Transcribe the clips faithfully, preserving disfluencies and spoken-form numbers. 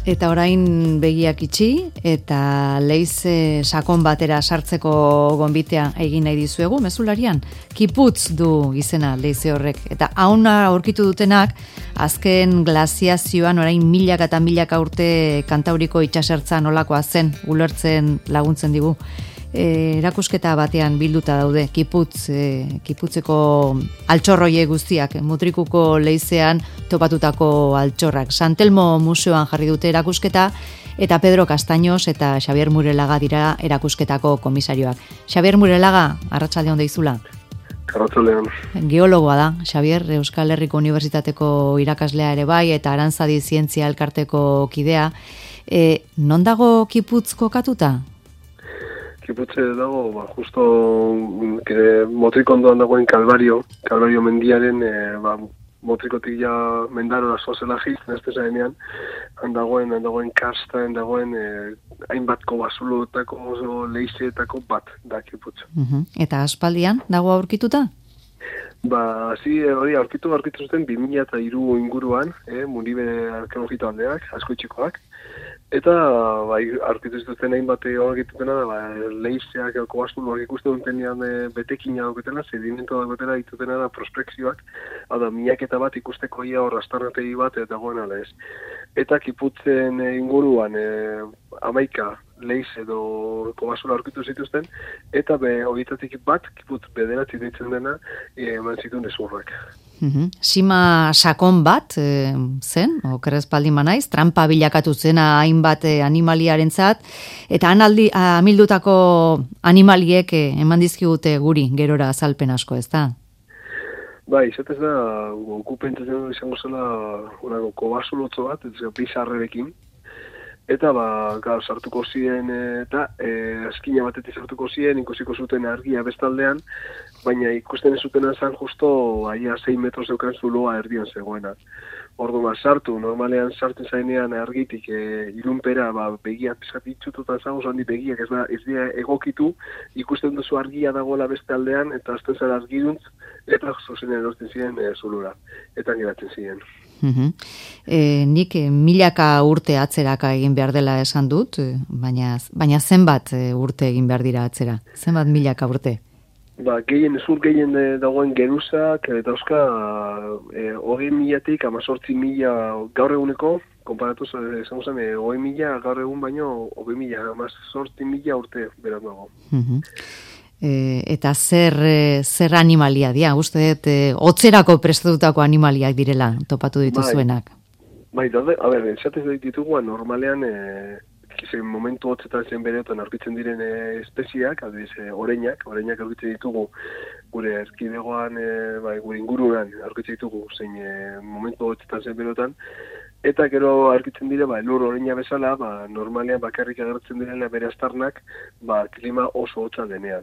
Eta orain begiak itxi eta leize sakon batera sartzeko gonbitea egin nahi dizuegu mezularian. Kiputz du izena leize horrek. Eta hauna aurkitu dutenak azken glaziazioan orain milaka eta milaka urte Kantauriko itsasertza nolakoa zen ulertzen laguntzen digu. E, erakusketa batean bilduta daude kiputz, e, kiputzeko altxorroie guztiak, Mutrikuko leizean topatutako altxorrak. Santelmo museoan jarri dute erakusketa eta Pedro Castaños eta Xabier Murelaga dira erakusketako komisarioak. Xabier Murelaga, arratsaldeon deizula. Arratsaldeon. Geologoa da, Xabier, Euskal Herriko Unibertsitateko irakaslea ere bai eta Arantzadi Zientzia Elkarteko kidea. E, non dago kiputz kokatuta? Kiputze dago, ba, justo kire, Motriko ondoan dagoen Kalbario, Kalbario mendiaren, e, ba, Motrikotik ja mendaro da zoazela jiz, nezte zaenean, handagoen, handagoen kasta, handagoen e, hainbatko basulotako oso leizeetako bat da kiputz. Uh-huh. Eta aspaldian dago aurkituta? Ba, zi, hori aurkitu aurkitu zuten bi mila hiru inguruan, eh, Muribe arkeologito aldeak, asko itxikoak, eta bai, aurkitu zituzten hainbat aurkitutena da, ba, leizeak, kobazuloak ikusten dutenean e, betekina dauketela, sedimento dauketela ditutena da prospekzioak, hau da, miaketa bat ikusteko ia hor astarnategi bat dagoen ala ez. Eta kiputzen inguruan e, amaika leiz edo kobazulo aurkitu zituzten, eta be, horietatik bat, kiputz bederatzi deitzen dena, e, eman zituen ezurrak. Uhum. Sima sakon bat e, zen, okerrezpaldi manaiz, trampa bilakatu zena hainbat e, animaliarentzat, eta han aldi amildutako animaliek e, eman dizkigute guri gerora azalpen asko, ez da? Bai, izatez da, okupentatzen izango zela unako kobazulotzo bat, ez bizarrerekin, eta ba, gara, sartuko ziren eta e, eskina batetik sartuko ziren, ikusiko zuten argia bestaldean, baina ikusten ez zutena zen justo aia sei metro zeukan zuloa erdian zegoena. Ordu ba, sartu, normalean sartzen zainean argitik e, irunpera, ba, begiak pizkat itxututan zago, handi begiak ez da, ez dira egokitu, ikusten duzu argia dagoela beste aldean, eta azten zara argiduntz, eta zuzenean erosten ziren e, zulura, eta geratzen ziren. Uhum. E, nik e, milaka urte atzeraka egin behar dela esan dut, baina, baina zenbat urte egin behar dira atzera? Zenbat milaka urte? Ba, gehien, zur gehien dagoen geruzak, eta euska, e, hogei milatik, amazortzi mila gaur eguneko, konparatuz, esan zen, e, hogei mila gaur egun baino, hogei mila, amazortzi mila urte beran dago. Uhum. E, eta zer, zer animalia dira, uste dut, e, otzerako prestatutako animaliak direla topatu dituzuenak. Bai, bai daude, a ber, esatez ditugu, normalean, e, kizen momentu hotzetan zen bereotan aurkitzen diren e, espeziak, adiz, e, oreinak, oreinak aurkitzen ditugu gure erkidegoan, e, bai, gure inguruan aurkitzen ditugu, zein e, momentu hotzetan zen bereotan, eta gero aurkitzen dire, ba, lur oreina bezala, ba, normalean bakarrik agertzen direla bere astarnak, ba, klima oso hotza denean.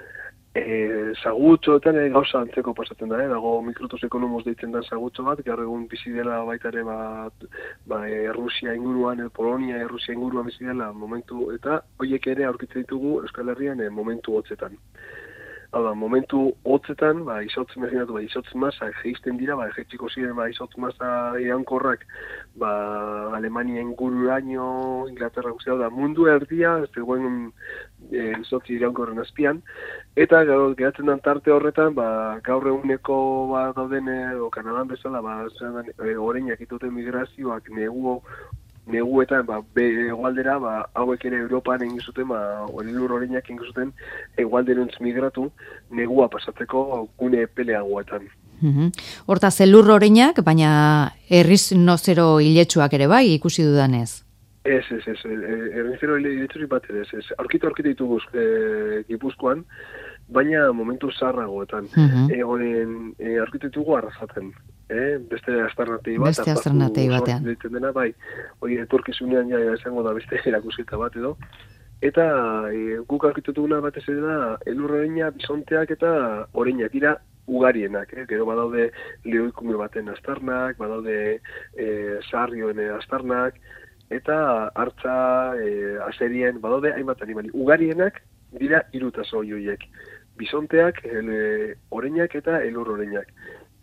E, sagutxoetan e, gauza antzeko pasatzen da, eh? Dago mikrotus ekonomos deitzen da sagutxo bat, gaur egun bizi dela baita ere ba, ba, e, Rusia inguruan, e, Polonia, e, Rusia inguruan bizi dela momentu, eta horiek ere aurkitzen ditugu Euskal Herrian e, momentu hotzetan. Hau da, momentu hotzetan, ba, izotz, imaginatu, ba, izotz masa geizten dira, ba, jetxiko ziren, ba, izotz masa eankorrak, ba, Alemania ingururaino, Inglaterra guztia, da, mundu erdia, ez zegoen e, izotz iraunkorren azpian, eta gero, geratzen den tarte horretan, ba, gaur eguneko ba, dauden, o Kanadan bezala, ba, e, oreinak ituten migrazioak neguo, neguetan, ba, egualdera, ba, hauek ere Europan egin zuten, ba, lur oreinak egin zuten, egualderuntz migratu, negua pasatzeko gune peleagoetan. Uhum. Hortaz, elur oreinak, baina herriz nozero hiletsuak ere bai, ikusi dudanez? Ez, ez, ez, herrizero hiletsurik bat ez, ez. Aurkitu aurkitu ditugu e, Gipuzkoan, baina momentu zarragoetan. Uhum. E, Horen, e, aurkitu ditugu arrazaten. Eh, beste asternatei bat, beste asternatei batean. Dena, bai, hori etorkizunean ja izango da beste erakusketa bat edo. Eta e, guk aurkitutuguna batez ere da elur oreina, bisonteak eta oreinak dira ugarienak. Eh? Gero badaude lehoikume baten astarnak, badaude e, sarrioen astarnak, eta hartza, e, aserien, badaude hainbat animali. Ugarienak dira irutazo joiek. Bisonteak, ele, oreinak eta elur oreinak.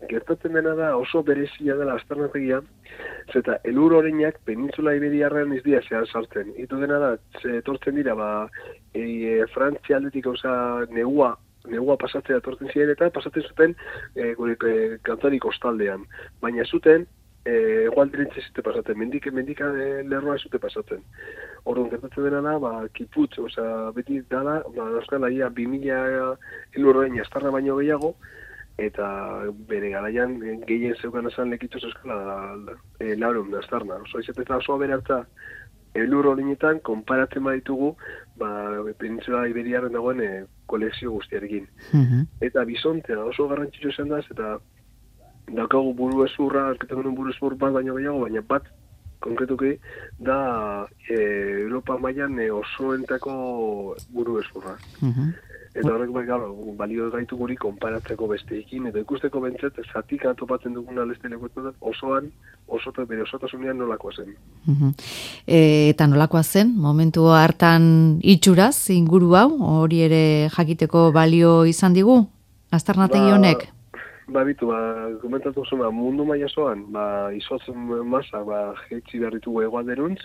gertatzen dena da oso berezia dela aztarnategia, zeta elur oreinak penintzula iberiarrean ez dira zehar sartzen. Itu dena da, etortzen dira, ba, e, Frantzia aldetik oza negua, negua pasatzea etortzen ziren eta pasatzen zuten e, gure e, Kantarik kostaldean. Baina zuten, e, egualderintze zute pasatzen, mendik, mendika e, lerroa zute pasatzen. Orduan, gertatzen dena da, ba, kiputz, oza, beti dala, ba, euskala ia, bi mila elur orein aztarna baino gehiago, eta bere garaian gehien zeukan esan lekituz euskala da, e, laureun da aztarna. Oso, izatea oso aberatza elur horinetan, konparatzen baditugu, ba, penintzula iberiarren dagoen e, kolekzio guztiarekin. Mm-hmm. Eta bisontea oso garrantzitsu esan da, eta daukagu buru ezurra, arkitektonen buru ezur bat baino gehiago, baina bat, konkretuki, da e, Europa mailan e, osoentako buru ezurra. Mm-hmm. Eta horrek bai, gara, balio gaitu guri konparatzeko besteekin, eta ikusteko bentzet, zatik atopatzen duguna leste lekuetan, osoan, osotak bere osotasunean nolakoa zen. Uh-huh. E, eta nolakoa zen, momentu hartan itxuraz, inguru hau, hori ere jakiteko balio izan digu, aztarnategi honek? Ba, ba bitu, ba, komentatu zuen, mundu maiasoan, ba, izotzen masa, ba, jeitzi behar ditugu egualderuntz,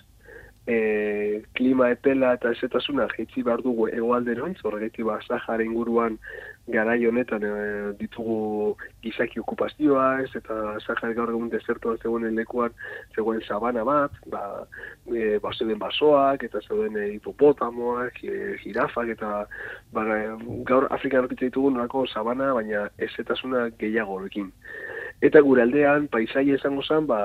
E, klima epela eta ezetasuna jeitzi behar dugu egoalderontz, horregatik ba, Sahara inguruan garai honetan e, ditugu gizaki okupazioa, ez, eta Sahara gaur egun desertoan zegoen lekuan zegoen sabana bat, ba, e, ba zeuden basoak, eta zeuden e, hipopotamoak, e, jirafak, eta ba, gaur Afrikan aurkitzen ditugu nolako sabana, baina ezetasuna gehiago horrekin. Eta gure aldean, paisaia izango zen, ba,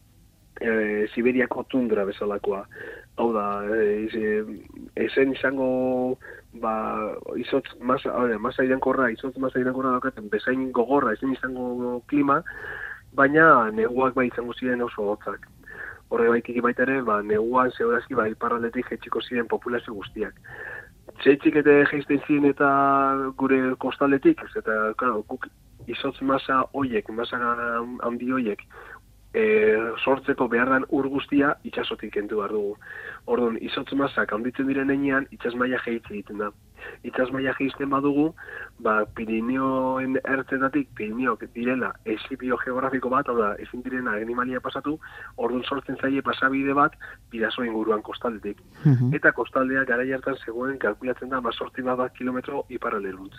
E, Siberiako tundra bezalakoa. Hau da, e, esen izango ba, izotz masa, masa irankorra, izotz masa irankorra daukaten, bezain gogorra, esen izango klima, baina neguak bai izango ziren oso hotzak. Horre baitik baita ere, ba, neguan zeurazki ba, iparraldetik jetxiko ziren populazio guztiak. Txetxik eta jeizten ziren eta gure kostaldetik, eta, claro, guk izotz masa hoiek, masa handi hoiek, E, sortzeko beharran ur guztia itxasotik kentu behar dugu. Orduan, izotz masak handitzen diren enean, itxas maila jeitze egiten da. Itxas maila jeizten badugu, ba, Pirineoen ertzetatik, Pirineok direla esipio geografiko bat, hau da, ezin direna animalia pasatu, orduan sortzen zaie pasabide bat, bidazo inguruan kostaldetik. Mm-hmm. Eta kostaldea gara hartan zegoen kalkulatzen da, ma sortzi bat kilometro iparralderuntz.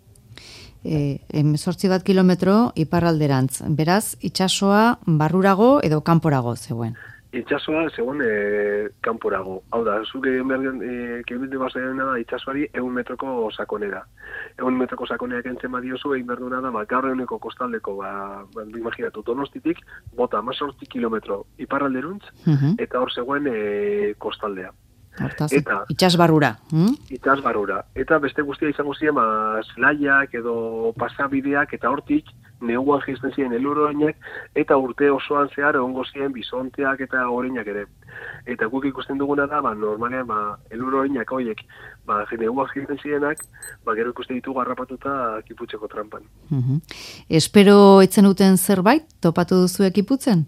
E, emezortzi bat kilometro iparralderantz. Beraz, itsasoa barrurago edo kanporago zegoen? Itsasoa zegoen e, kanporago. Hau da, zuk egin behar gen, e, kilomete basaioena da itsasoari egun metroko sakonera. Egun metroko sakoneak entzen badiozu, egin behar duena da, ba, gaur eguneko kostaldeko, ba, ba, imaginatu, Donostitik, bota amazortzi kilometro iparralderuntz, uh-huh. Eta hor zegoen e, kostaldea. Hortaz, eta itsasbarrura. Hmm? Itsasbarrura. Eta beste guztia izango ziren, ba, zelaiak edo pasabideak, eta hortik, neguan jeizten ziren elurroinak, eta urte osoan zehar egongo ziren bisonteak eta oreinak ere. Eta guk ikusten duguna da, ba, normalean, ba, elurroinak horiek, ba, neguan jeizten zirenak, ba, gero ikusten ditugu harrapatuta kiputzeko trampan. Uh-huh. Espero etzen duten zerbait, topatu duzu ekiputzen?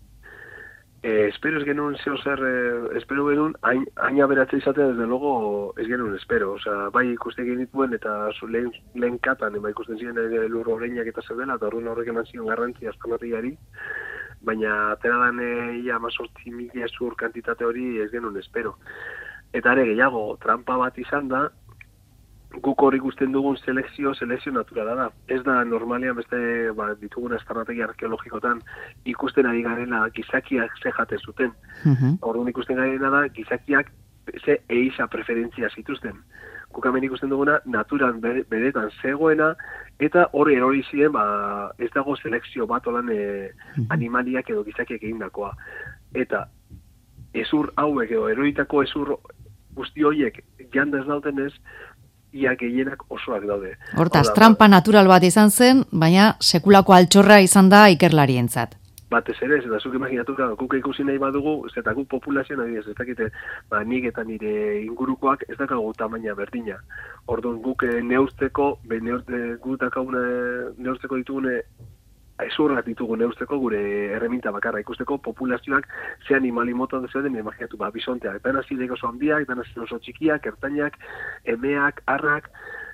Eh, espero ez genuen zeo zer, eh, espero genuen, hain, hain aberatze izatea, desde logo, ez genuen espero. Osa, bai ikusten genituen, eta zu lehen, lehen katan, eba ikusten ziren elur horreinak eta zeudela, eta horren horrek eman zion garrantzi azkanarriari, baina ateradan eh, ia mazortzi mila zur kantitate hori ez genuen espero. Eta ere gehiago, trampa bat izan da, guk hori ikusten dugun selekzio, selekzio naturala da. Ez da normalean beste ba, ditugun aztarnategi arkeologikotan ikusten ari garela gizakiak ze jaten zuten. Uh-huh. Orduan ikusten garena da gizakiak ze eiza preferentzia zituzten. Guk hemen ikusten duguna naturan beretan zegoena eta hori erori ziren ba, ez dago selekzio bat olan e, uh-huh. animaliak edo gizakiak egindakoa. Eta ezur hauek edo eroritako ezur guzti horiek janda ez dautenez, ia gehienak osoak daude. Hortaz, trampa natural bat izan zen, baina sekulako altxorra izan da ikerlarientzat. Batez ere, eta zuk imaginatu, guk ikusi nahi badugu, eta guk populazioan adibidez, ez dakite, ba, nik eta nire ingurukoak ez dakagu tamaina berdina. Orduan guk neurtzeko, be neurte, guk dakagune, neurtzeko ditugune, ezurrak ditugu neurtzeko gure erreminta bakarra ikusteko populazioak ze animali mota zeuden imaginatu, ba, bisonteak, dana zidek oso handiak, dana zidek oso txikiak, ertainak, emeak, arrak,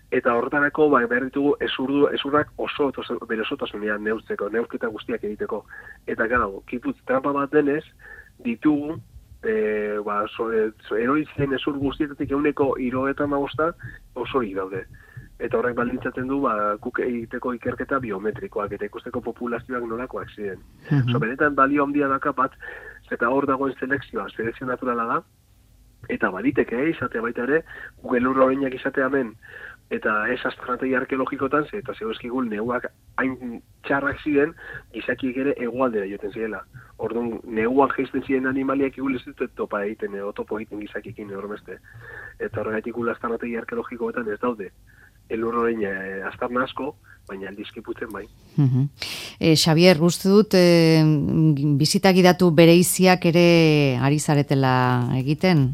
eta horretarako ba, behar ditugu ezurdu, ezurrak oso, oso bere osotasunean neurtzeko, neurketa guztiak egiteko. Eta gara, kiputz trampa bat denez, ditugu, e, ba, so, e, so, eroitzen ezur guztietatik euneko hirurogeita hamabosta osorik daude. Eta horrek baldintzatzen du, ba, guk egiteko ikerketa biometrikoak, eta ikusteko populazioak nolakoak ziren. Mm -hmm. So, benetan balio handia daka bat, eta hor dagoen selekzioa, selekzio naturala da, eta baliteke, izatea baita ere, guk elur horreinak izatea hemen, eta ez astronautai arkeologikotan, ze, eta zeu eskigul neuak hain txarrak ziren, gizakiek ere hegoaldera joten zirela. Orduan, neguak geizten ziren animaliak igul ez dut topa egiten, edo topo egiten gizakiekin horremeste. Eta horregatik gul astronautai arkeologikoetan ez daude. Elur horrein e, aztarna asko, baina aldizkiputzen bai. Uh-huh. E, Xabier, uste dut, e, bizitak idatu bereiziak ere ari zaretela egiten?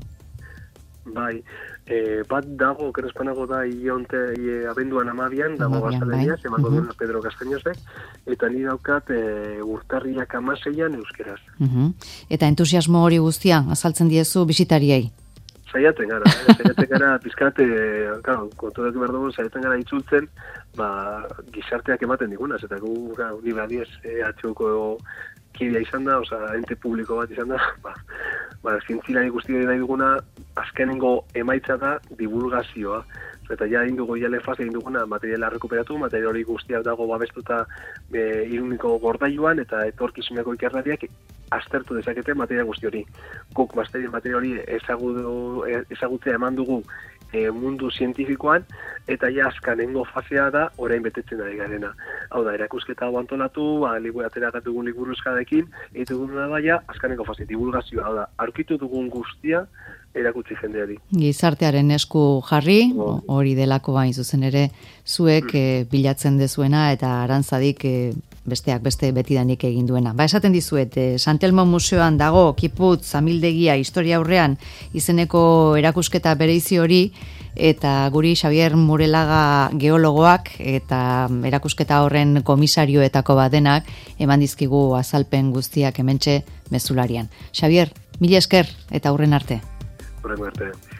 Bai, e, bat dago, kerespanago da, ionte, e, abenduan amabian, dago gaztalenia, zemango uh-huh. duen Pedro Castañosek, eta ni daukat e, urtarriak amaseian euskeraz. Uh-huh. Eta entusiasmo hori guztia, azaltzen diezu bisitariei? Saiatzen gara, eh? saiatzen gara, pizkate, claro, konturatu behar dugu, saiatzen gara itzultzen, ba, gizarteak ematen digunaz, eta gu, gara, ni badiez, e, atxuko kidea izan da, oza, ente publiko bat izan da, ba, ba, zintzilari guzti nahi duguna, azkenengo emaitza da divulgazioa, eta ja egin dugu jale fase egin duguna materiala rekuperatu, material hori guztiak dago babestuta e, iruniko gordailuan, eta etorkizuneko ikerlariak aztertu dezakete material guzti hori. Guk material hori ezagutu, ezagutzea eman dugu e, mundu zientifikoan, eta ja azkanengo fasea da orain betetzen ari garena. Hau da, erakusketa hau antolatu, ba, liburu ateragatu dugun liburuzkadekin, egiten dugun da baia, azkanengo fase, divulgazioa, hau da, aurkitu dugun guztia, erakutsi jendeari. Gizartearen esku jarri, hori delako bain zuzen ere, zuek mm. e, bilatzen dezuena eta arantzadik e, besteak beste betidanik egin duena. Ba, esaten dizuet, e, Santelmo Museoan dago kiputz amildegia historia aurrean izeneko erakusketa bereizi hori, eta guri Xabier Murelaga geologoak eta erakusketa horren komisarioetako badenak eman dizkigu azalpen guztiak hementxe mezularian. Xabier, mila esker eta aurren arte. Horren arte.